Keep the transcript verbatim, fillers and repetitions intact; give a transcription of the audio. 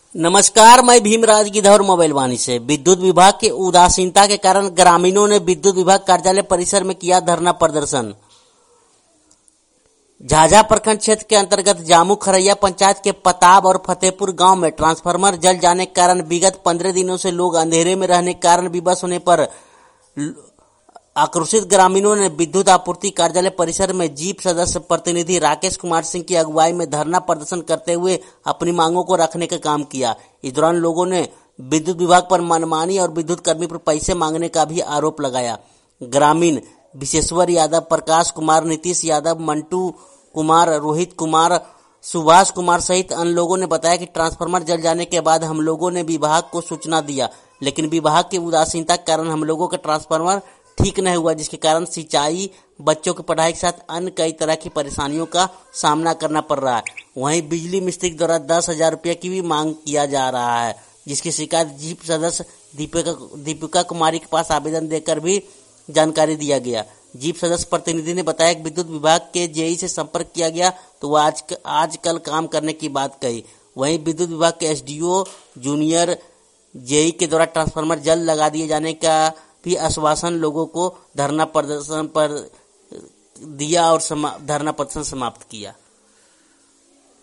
नमस्कार, मैं भीमराज गिद्धौर मोबाइल वाणी से। विद्युत विभाग की उदासीनता के कारण ग्रामीणों ने विद्युत विभाग कार्यालय परिसर में किया धरना प्रदर्शन। झाझा प्रखंड क्षेत्र के अंतर्गत जामू खरैया पंचायत के पताब और फतेहपुर गांव में ट्रांसफार्मर जल जाने के कारण विगत पंद्रह दिनों से लोग अंधेरे में रहने के कारण विवश होने पर आक्रोशित ग्रामीणों ने विद्युत आपूर्ति कार्यालय परिसर में जीप सदस्य प्रतिनिधि राकेश कुमार सिंह की अगुवाई में धरना प्रदर्शन करते हुए अपनी मांगों को रखने का काम किया। इस दौरान लोगों ने विद्युत विभाग पर मनमानी और विद्युत कर्मी पर पैसे मांगने का भी आरोप लगाया। ग्रामीण विशेश्वर यादव, प्रकाश कुमार, नीतीश यादव, मंटू कुमार, रोहित कुमार, सुभाष कुमार सहित अन्य लोगों ने बताया कि ट्रांसफार्मर जल जाने के बाद हम लोगों ने विभाग को सूचना दिया, लेकिन विभाग की उदासीनता के कारण हम लोगों का ट्रांसफार्मर ठीक नहीं हुआ, जिसके कारण सिंचाई, बच्चों की पढ़ाई के साथ अन्य कई तरह की परेशानियों का सामना करना पड़ रहा है। वहीं बिजली मिस्त्री द्वारा दस हजार रुपये की भी मांग किया जा रहा है, जिसकी शिकायत जीप सदस्य दीपिका दीपिका कुमारी के पास आवेदन देकर भी जानकारी दिया गया। जीप सदस्य प्रतिनिधि ने बताया कि विद्युत विभाग के जेई से संपर्क किया गया तो वह आज आज कल काम करने की बात कही। वहीं विद्युत विभाग के एसडीओ जूनियर जेई के द्वारा ट्रांसफार्मर जल्द लगा दिए जाने का भी आश्वासन लोगों को धरना प्रदर्शन पर दिया और धरना प्रदर्शन समाप्त किया।